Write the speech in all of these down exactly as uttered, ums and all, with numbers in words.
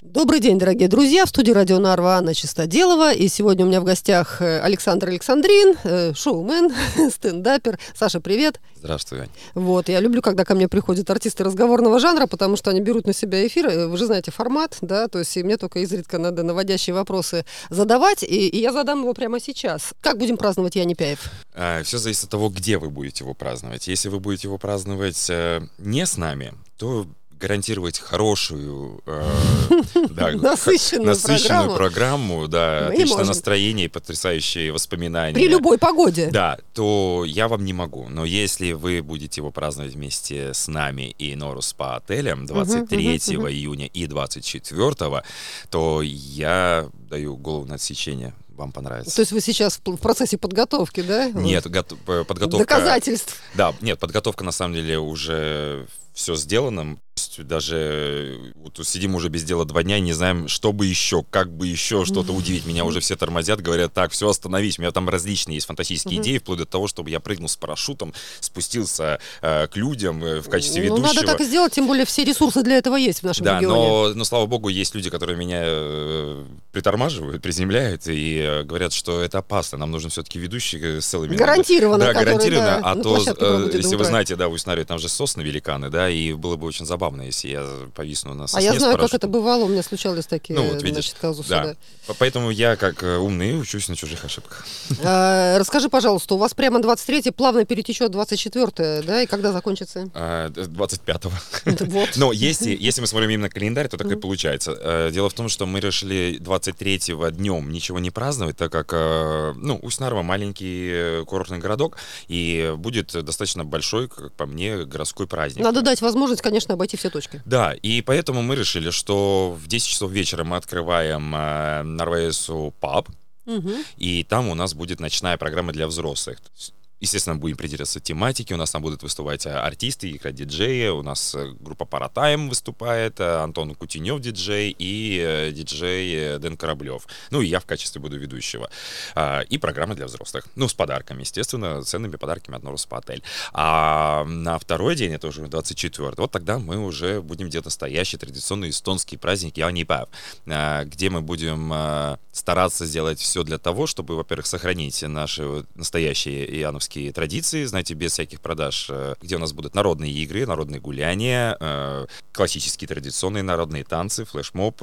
Добрый день, дорогие друзья. В студии Радио Нарва Анна Чистоделова. И сегодня у меня в гостях Александр Александрин, шоумен, стендапер. Саша, привет. Здравствуй, Ань. Вот, я люблю, когда ко мне приходят артисты разговорного жанра, потому что они берут на себя эфир. Вы же знаете формат, да, то есть и мне только изредка надо наводящие вопросы задавать, и, и я задам его прямо сейчас. Как будем праздновать Я Непяев? А, все зависит от того, где вы будете его праздновать. Если вы будете его праздновать э, не с нами, то гарантировать хорошую, э, да, насыщенную, насыщенную программу, программу, да, отличное настроение и потрясающие воспоминания. При любой погоде. Да, то я вам не могу. Но если вы будете его праздновать вместе с нами и Норус Спа отелем двадцать третьего июня и двадцать четвёртого, то я даю голову на отсечение. Вам понравится. То есть вы сейчас в процессе подготовки, да? Нет, го- подготовка... Доказательств. Да, нет, подготовка на самом деле уже все сделано. Даже вот сидим уже без дела два дня и не знаем, что бы еще, как бы еще что-то удивить. Меня уже все тормозят, говорят, так, все, остановись. У меня там различные есть фантастические идеи, вплоть до того, чтобы я прыгнул с парашютом, спустился э, к людям э, в качестве ведущего. Ну, надо так и сделать, тем более все ресурсы для этого есть в нашем да, регионе. Но, но, слава богу, есть люди, которые меня э, притормаживают, приземляют и э, говорят, что это опасно, нам нужен все-таки ведущий с целыми... Гарантированно. Да, который, гарантированно. Да, а то, э, если вы знаете, да, в Усть-Нарве там же сосны великаны, да, и было бы очень забавно, если я повисну на сосне. А я знаю, как это бывало, у меня случались такие, ну, вот видишь, значит, казусы. Да. Да. Поэтому я, как умный, учусь на чужих ошибках. А, расскажи, пожалуйста, у вас прямо двадцать третье плавно перетечет двадцать четвёртое, да, и когда закончится? А, двадцать пятого. Вот. Но если, если мы смотрим именно календарь, то так и получается. Дело в том, что мы решили двадцать третьего днем ничего не праздновать, так как, ну, Усть-Нарва маленький курортный городок, и будет достаточно большой, как по мне, городской праздник. Надо дать возможность, конечно, обойти все точки. Да, и поэтому мы решили, что в десять часов вечера мы открываем э, Нарвесу паб, угу. И там у нас будет ночная программа для взрослых. Естественно, будем придерживаться тематики, у нас там будут выступать артисты, играть диджеи, у нас группа Паратайм выступает, Антон Кутенев диджей и диджей Дэн Кораблев. Ну и я в качестве буду ведущего. И программа для взрослых. Ну, с подарками, естественно, ценными подарками от Норус Спа отель. А на второй день, это уже двадцать четвёртый, вот тогда мы уже будем делать настоящий традиционный эстонский праздник Я Непяев, где мы будем стараться сделать все для того, чтобы, во-первых, сохранить наши настоящие ияновские традиции, знаете, без всяких продаж, где у нас будут народные игры, народные гуляния, классические традиционные народные танцы, флешмоб,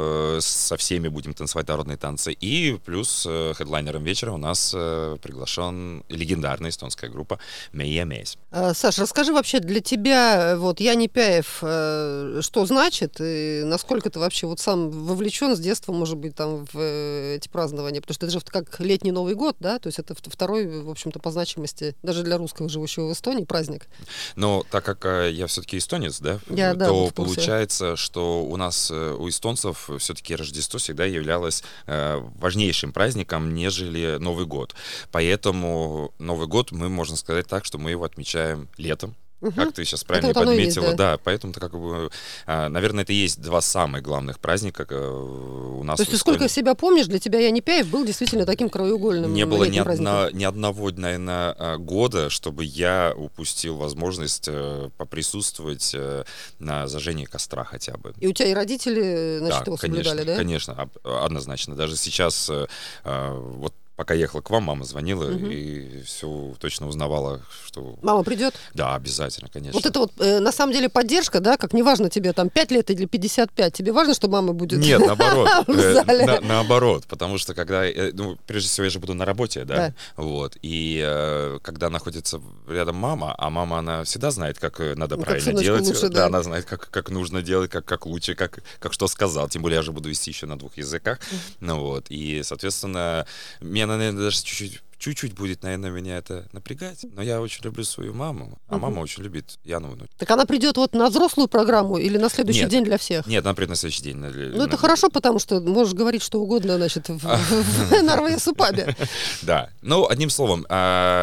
со всеми будем танцевать народные танцы, и плюс хедлайнером вечера у нас приглашен легендарная эстонская группа Meie Mees. Саш, расскажи вообще для тебя, вот, Я Непяев, что значит, и насколько ты вообще вот сам вовлечен с детства, может быть, там, в эти празднования, потому что это же как летний Новый год, да, то есть это второй, в общем-то, по значимости даже для русского, живущего в Эстонии, праздник. Но так как э, я все-таки эстонец, да, я, то да, вот получается, что у нас, у эстонцев, все-таки Рождество всегда являлось э, важнейшим праздником, нежели Новый год. Поэтому Новый год мы, можно сказать так, что мы его отмечаем летом. Угу. Как ты сейчас правильно вот подметила, есть, да. да, поэтому это как бы, наверное, это и есть два самых главных праздника у нас. То есть ты сколько себя помнишь, для тебя Я Непяев был действительно таким краеугольным Не было ни, одна, ни одного, наверное, года, чтобы я упустил возможность поприсутствовать на зажжении костра хотя бы. И у тебя и родители, значит, да, его конечно, соблюдали, да? Конечно, однозначно. Даже сейчас вот пока ехала к вам, мама звонила угу. и все точно узнавала, что... Мама придет? Да, обязательно, конечно. Вот это вот, э, на самом деле, поддержка, да, как неважно тебе там пять лет или пятьдесят пять, тебе важно, что мама будет? Нет, наоборот. э, на, наоборот, потому что когда... Э, ну, прежде всего, я же буду на работе, да? да. Вот, и э, когда находится рядом мама, а мама, она всегда знает, как надо ну, правильно как делать. Лучше, да, да, она знает, как, как нужно делать, как, как лучше, как, как что сказал. Тем более, я же буду вести еще на двух языках. Mm. Ну вот, и, соответственно, меня, наверное, даже чуть-чуть чуть-чуть будет, наверное, меня это напрягать, но я очень люблю свою маму, а мама очень любит Яну внук. Так она придет вот на взрослую программу или на следующий нет, день для всех? Нет, она придет на следующий день. На, ну, на... это хорошо, потому что можешь говорить что угодно, значит, в Нарвесу пабе. Да, ну, одним словом,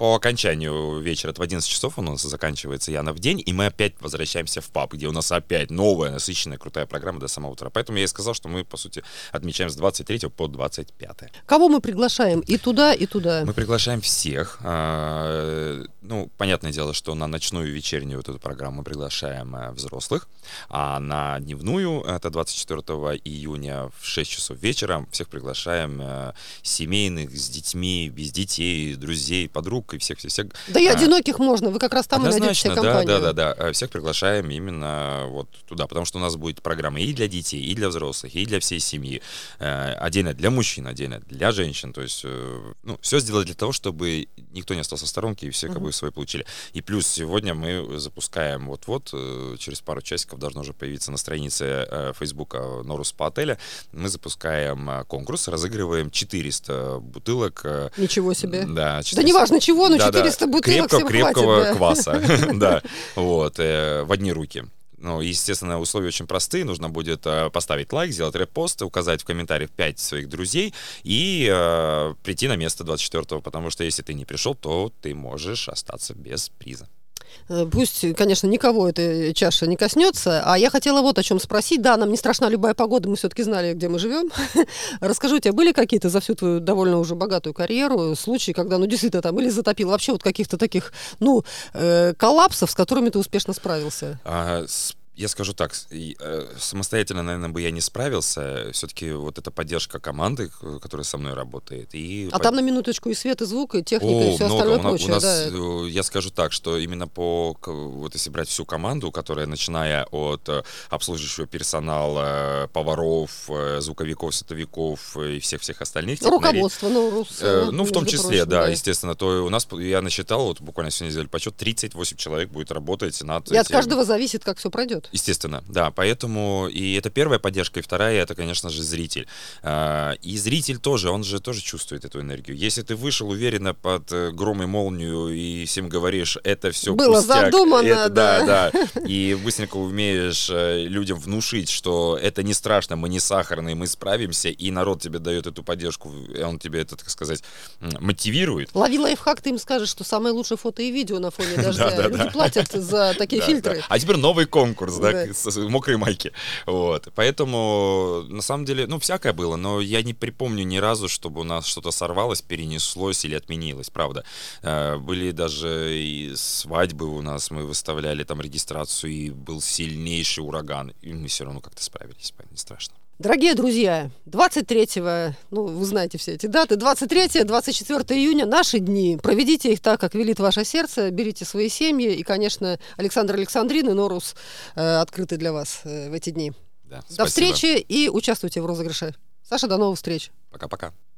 по окончанию вечера, это в одиннадцать часов у нас заканчивается Яна в день, и мы опять возвращаемся в паб, где у нас опять новая, насыщенная, крутая программа до самого утра. Поэтому я и сказал, что мы, по сути, отмечаем с двадцать третьего по двадцать пятое. Кого мы приглашаем? И туда, и туда? Мы приглашаем всех. Ну, понятное дело, что на ночную и вечернюю вот эту программу мы приглашаем взрослых, а на дневную, это двадцать четвёртого июня в шесть часов вечера, всех приглашаем семейных, с детьми, без детей, друзей, подруг и всех-всех. Да и одиноких можно, вы как раз там и найдете себе компанию. Да, да, да, да. Всех приглашаем именно вот туда, потому что у нас будет программа и для детей, и для взрослых, и для всей семьи. Отдельно для мужчин, отдельно для женщин. То есть, ну, все сделать для того, чтобы никто не остался в сторонке, и все как бы свои получили. И плюс сегодня мы запускаем вот-вот, через пару часиков должно уже появиться на странице Фейсбука Norus Spa отеля, мы запускаем конкурс, разыгрываем четыреста бутылок. Ничего себе. Да, четыреста... да неважно чего, но четыреста да, да. бутылок Крепко, всем крепкого хватит, да. кваса. Да, вот, в одни руки. Ну, естественно, условия очень простые. Нужно будет э, поставить лайк, сделать репост, указать в комментариях пять своих друзей и э, прийти на место двадцать четвёртого, потому что если ты не пришел, то ты можешь остаться без приза. Пусть, конечно, никого эта чаша не коснется. А я хотела вот о чем спросить. Да, нам не страшна любая погода, мы все-таки знали, где мы живем. Расскажи, у тебя были какие-то за всю твою довольно уже богатую карьеру случаи, когда, ну, действительно, там, или затопил, вообще вот каких-то таких, ну, э, коллапсов, с которыми ты успешно справился? А, с... Я скажу так, самостоятельно, наверное, бы я не справился. Все-таки вот эта поддержка команды, которая со мной работает. И а под... там на минуточку и свет, и звук, и техника, О, и все много. остальное у нас, прочее. У нас, да. Я скажу так, что именно по, вот если брать всю команду, которая, начиная от обслуживающего персонала, поваров, звуковиков, световиков и всех-всех остальных. Руководство, ну, рус, э, ну, в том числе, прочим, да, да, естественно. То у нас, я насчитал, вот буквально сегодня сделали подсчет, тридцать восемь человек будет работать над... И этим. От каждого зависит, как все пройдет. Естественно, да. Поэтому и это первая поддержка, и вторая, это, конечно же, зритель. И зритель тоже, он же тоже чувствует эту энергию. Если ты вышел уверенно под гром и молнию и всем говоришь, это все было пустяк, задумано, это, да. да, да, и быстренько умеешь людям внушить, что это не страшно, мы не сахарные, мы справимся, и народ тебе дает эту поддержку, он тебе это, так сказать, мотивирует. Лови лайфхак, ты им скажешь, что самое лучшее фото и видео на фоне дождя. Люди платят за такие фильтры. А теперь новый конкурс, да, с мокрой майки. Вот, поэтому, на самом деле, ну, всякое было, но я не припомню ни разу, чтобы у нас что-то сорвалось, перенеслось или отменилось, правда. Были даже и свадьбы у нас, мы выставляли там регистрацию, и был сильнейший ураган, и мы все равно как-то справились, не страшно. Дорогие друзья, двадцать третьего, ну, вы знаете все эти даты, двадцать третьего, двадцать четвёртого июня, наши дни. Проведите их так, как велит ваше сердце, берите свои семьи. И, конечно, Александр Александрин и Норус э, открыты для вас э, в эти дни. Да, до встречи и участвуйте в розыгрыше. Саша, до новых встреч. Пока-пока.